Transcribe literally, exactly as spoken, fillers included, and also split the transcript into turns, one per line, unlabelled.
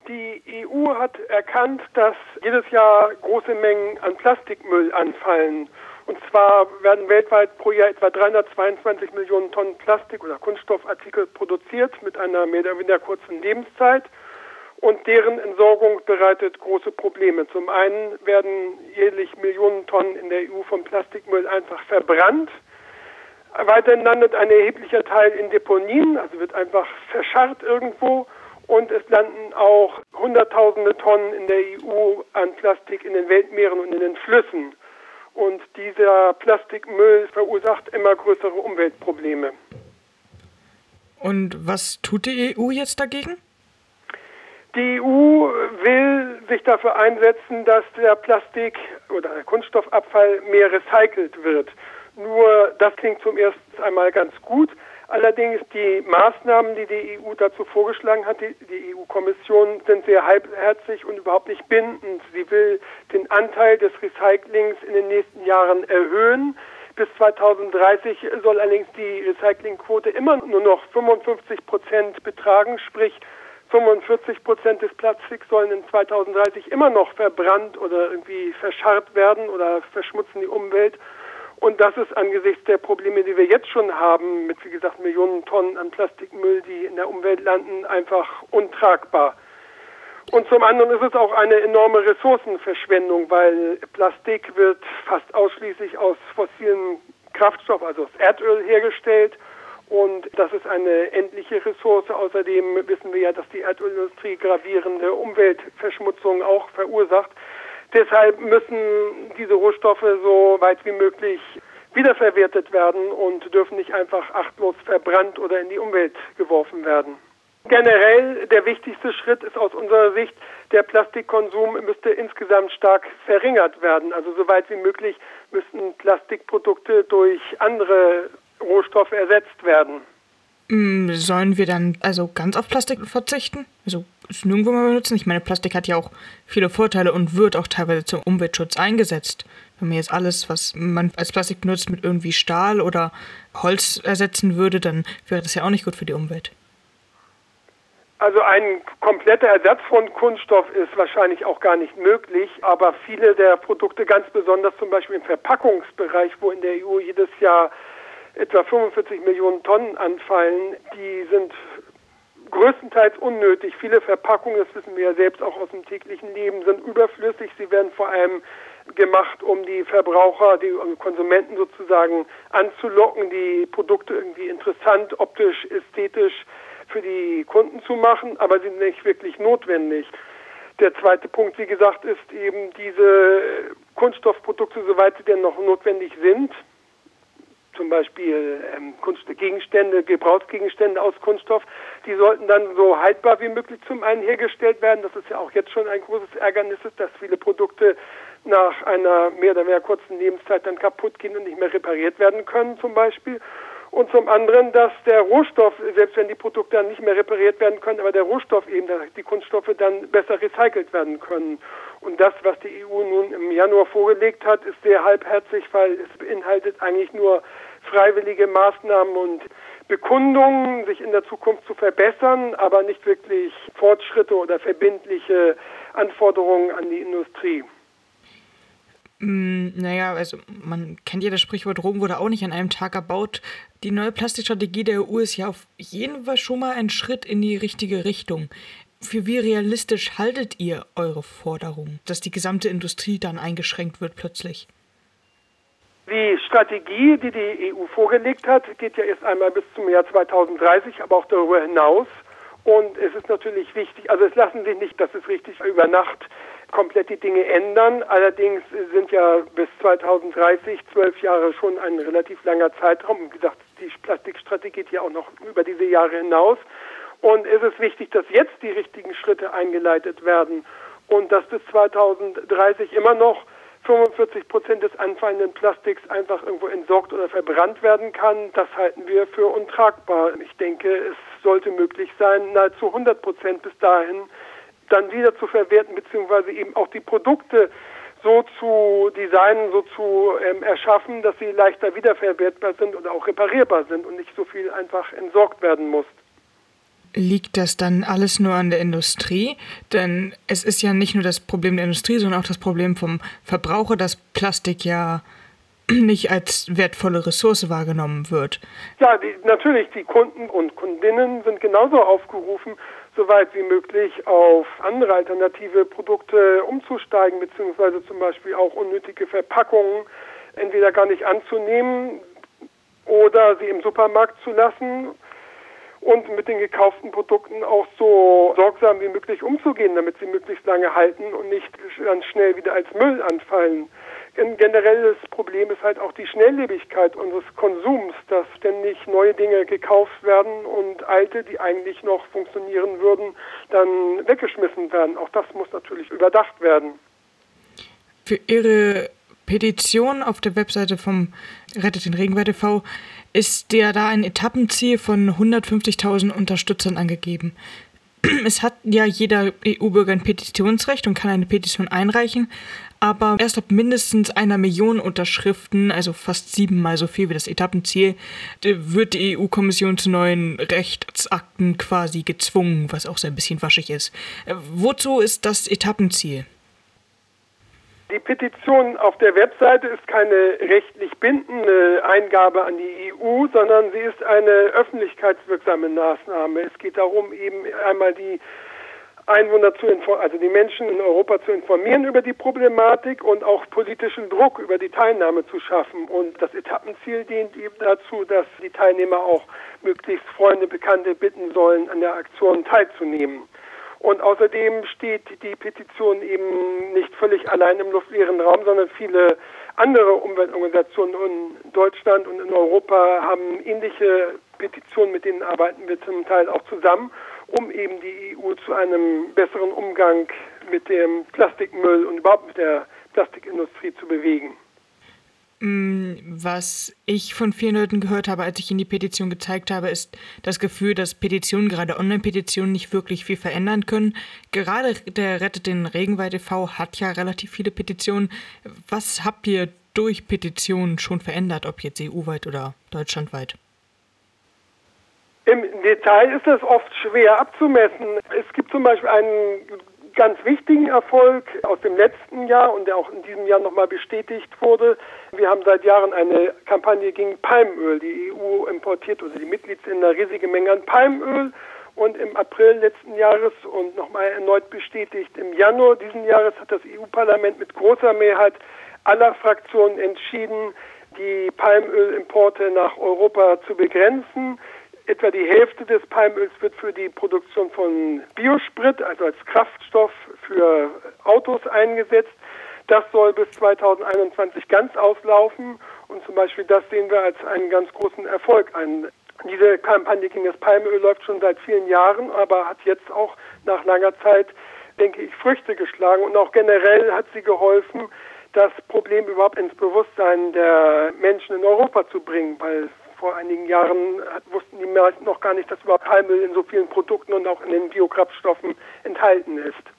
Die E U hat erkannt, dass jedes Jahr große Mengen an Plastikmüll anfallen. Und zwar werden weltweit pro Jahr etwa dreihundertzweiundzwanzig Millionen Tonnen Plastik oder Kunststoffartikel produziert mit einer mehr oder weniger kurzen Lebenszeit. Und deren Entsorgung bereitet große Probleme. Zum einen werden jährlich Millionen Tonnen in der E U von Plastikmüll einfach verbrannt. Weiterhin landet ein erheblicher Teil in Deponien, also wird einfach verscharrt irgendwo. Und es landen auch Hunderttausende Tonnen in der E U an Plastik in den Weltmeeren und in den Flüssen. Und dieser Plastikmüll verursacht immer größere Umweltprobleme.
Und was tut die E U jetzt dagegen?
Die E U will sich dafür einsetzen, dass der Plastik oder der Kunststoffabfall mehr recycelt wird. Nur das klingt zum ersten einmal ganz gut. Allerdings die Maßnahmen, die die E U dazu vorgeschlagen hat, die, die E U-Kommission, sind sehr halbherzig und überhaupt nicht bindend. Sie will den Anteil des Recyclings in den nächsten Jahren erhöhen. Bis zweitausenddreißig soll allerdings die Recyclingquote immer nur noch fünfundfünfzig Prozent betragen, sprich fünfundvierzig Prozent des Plastiks sollen in zweitausenddreißig immer noch verbrannt oder irgendwie verscharrt werden oder verschmutzen die Umwelt. Und das ist angesichts der Probleme, die wir jetzt schon haben, mit, wie gesagt, Millionen Tonnen an Plastikmüll, die in der Umwelt landen, einfach untragbar. Und zum anderen ist es auch eine enorme Ressourcenverschwendung, weil Plastik wird fast ausschließlich aus fossilen Kraftstoffen, also aus Erdöl hergestellt. Und das ist eine endliche Ressource. Außerdem wissen wir ja, dass die Erdölindustrie gravierende Umweltverschmutzung auch verursacht. Deshalb müssen diese Rohstoffe so weit wie möglich wiederverwertet werden und dürfen nicht einfach achtlos verbrannt oder in die Umwelt geworfen werden. Generell der wichtigste Schritt ist aus unserer Sicht, der Plastikkonsum müsste insgesamt stark verringert werden. Also so weit wie möglich müssten Plastikprodukte durch andere Rohstoffe ersetzt werden.
Sollen wir dann also ganz auf Plastik verzichten? Also es nirgendwo mehr benutzen? Ich meine, Plastik hat ja auch viele Vorteile und wird auch teilweise zum Umweltschutz eingesetzt. Wenn man jetzt alles, was man als Plastik benutzt, mit irgendwie Stahl oder Holz ersetzen würde, dann wäre das ja auch nicht gut für die Umwelt.
Also ein kompletter Ersatz von Kunststoff ist wahrscheinlich auch gar nicht möglich, aber viele der Produkte, ganz besonders zum Beispiel im Verpackungsbereich, wo in der E U jedes Jahr etwa fünfundvierzig Millionen Tonnen anfallen, die sind größtenteils unnötig. Viele Verpackungen, das wissen wir ja selbst auch aus dem täglichen Leben, sind überflüssig. Sie werden vor allem gemacht, um die Verbraucher, die Konsumenten sozusagen anzulocken, die Produkte irgendwie interessant, optisch, ästhetisch für die Kunden zu machen, aber sie sind nicht wirklich notwendig. Der zweite Punkt, wie gesagt, ist eben diese Kunststoffprodukte, soweit sie denn noch notwendig sind, zum Beispiel ähm, Kunst, Gegenstände, Gebrauchsgegenstände aus Kunststoff, die sollten dann so haltbar wie möglich zum einen hergestellt werden. Das ist ja auch jetzt schon ein großes Ärgernis, dass viele Produkte nach einer mehr oder weniger kurzen Lebenszeit dann kaputt gehen und nicht mehr repariert werden können zum Beispiel. Und zum anderen, dass der Rohstoff, selbst wenn die Produkte dann nicht mehr repariert werden können, aber der Rohstoff eben, die Kunststoffe dann besser recycelt werden können. Und das, was die E U nun im Januar vorgelegt hat, ist sehr halbherzig, weil es beinhaltet eigentlich nur freiwillige Maßnahmen und Bekundungen, sich in der Zukunft zu verbessern, aber nicht wirklich Fortschritte oder verbindliche Anforderungen an die Industrie.
Mm, naja, also man kennt ja das Sprichwort, Rom wurde auch nicht an einem Tag erbaut. Die neue Plastikstrategie der E U ist ja auf jeden Fall schon mal ein Schritt in die richtige Richtung. Für wie realistisch haltet ihr eure Forderung, dass die gesamte Industrie dann eingeschränkt wird plötzlich?
Die Strategie, die die E U vorgelegt hat, geht ja erst einmal bis zum Jahr zweitausenddreißig, aber auch darüber hinaus. Und es ist natürlich wichtig, also es lassen sich nicht, das ist richtig, über Nacht komplett die Dinge ändern. Allerdings sind ja bis zweitausenddreißig, zwölf Jahre schon ein relativ langer Zeitraum. Wie gesagt, die Plastikstrategie geht ja auch noch über diese Jahre hinaus. Und es ist wichtig, dass jetzt die richtigen Schritte eingeleitet werden und dass bis zweitausenddreißig immer noch fünfundvierzig Prozent des anfallenden Plastiks einfach irgendwo entsorgt oder verbrannt werden kann. Das halten wir für untragbar. Ich denke, es sollte möglich sein, nahezu hundert Prozent bis dahin dann wieder zu verwerten, beziehungsweise eben auch die Produkte so zu designen, so zu ähm, erschaffen, dass sie leichter wiederverwertbar sind oder auch reparierbar sind und nicht so viel einfach entsorgt werden muss.
liegt das dann alles nur an der Industrie? Denn es ist ja nicht nur das Problem der Industrie, sondern auch das Problem vom Verbraucher, dass Plastik ja nicht als wertvolle Ressource wahrgenommen wird.
Ja, die, natürlich, die Kunden und Kundinnen sind genauso aufgerufen, soweit wie möglich auf andere alternative Produkte umzusteigen, beziehungsweise zum Beispiel auch unnötige Verpackungen entweder gar nicht anzunehmen oder sie im Supermarkt zu lassen und mit den gekauften Produkten auch so sorgsam wie möglich umzugehen, damit sie möglichst lange halten und nicht ganz schnell wieder als Müll anfallen. Ein generelles Problem ist halt auch die Schnelllebigkeit unseres Konsums, dass ständig neue Dinge gekauft werden und alte, die eigentlich noch funktionieren würden, dann weggeschmissen werden. Auch das muss natürlich überdacht werden.
Für Ihre Petition auf der Webseite vom Rettet den Regenwald e V ist ja da ein Etappenziel von hundertfünfzigtausend Unterstützern angegeben. Es hat ja jeder E U-Bürger ein Petitionsrecht und kann eine Petition einreichen, aber erst ab mindestens einer Million Unterschriften, also fast siebenmal so viel wie das Etappenziel, wird die E U-Kommission zu neuen Rechtsakten quasi gezwungen, was auch so ein bisschen waschig ist. Wozu ist das Etappenziel?
Die Petition auf der Webseite ist keine rechtlich bindende Eingabe an die E U, sondern sie ist eine öffentlichkeitswirksame Maßnahme. Es geht darum, eben einmal die Einwohner zu informieren, also die Menschen in Europa zu informieren über die Problematik und auch politischen Druck über die Teilnahme zu schaffen. Und das Etappenziel dient eben dazu, dass die Teilnehmer auch möglichst Freunde, Bekannte bitten sollen, an der Aktion teilzunehmen. Und außerdem steht die Petition eben nicht völlig allein im luftleeren Raum, sondern viele andere Umweltorganisationen in Deutschland und in Europa haben ähnliche Petitionen, mit denen arbeiten wir zum Teil auch zusammen, um eben die E U zu einem besseren Umgang mit dem Plastikmüll und überhaupt mit der Plastikindustrie zu bewegen.
Was ich von vielen Leuten gehört habe, als ich Ihnen die Petition gezeigt habe, ist das Gefühl, dass Petitionen, gerade Online-Petitionen, nicht wirklich viel verändern können. Gerade der Rettet den Regenwald e V hat ja relativ viele Petitionen. Was habt ihr durch Petitionen schon verändert, ob jetzt E U-weit oder deutschlandweit?
Im Detail ist das oft schwer abzumessen. Es gibt zum Beispiel einen ganz wichtigen Erfolg aus dem letzten Jahr und der auch in diesem Jahr nochmal bestätigt wurde. Wir haben seit Jahren eine Kampagne gegen Palmöl. Die E U importiert, also die Mitgliedsländer, riesige Mengen an Palmöl. Und im April letzten Jahres und nochmal erneut bestätigt im Januar diesen Jahres hat das E U-Parlament mit großer Mehrheit aller Fraktionen entschieden, die Palmölimporte nach Europa zu begrenzen. Etwa die Hälfte des Palmöls wird für die Produktion von Biosprit, also als Kraftstoff für Autos eingesetzt. Das soll bis zweitausendeinundzwanzig ganz auslaufen und zum Beispiel das sehen wir als einen ganz großen Erfolg an. Diese Kampagne gegen das Palmöl läuft schon seit vielen Jahren, aber hat jetzt auch nach langer Zeit, denke ich, Früchte geschlagen und auch generell hat sie geholfen, das Problem überhaupt ins Bewusstsein der Menschen in Europa zu bringen, weil vor einigen Jahren wussten die meisten noch gar nicht, dass überhaupt Palmöl in so vielen Produkten und auch in den Biokraftstoffen enthalten ist.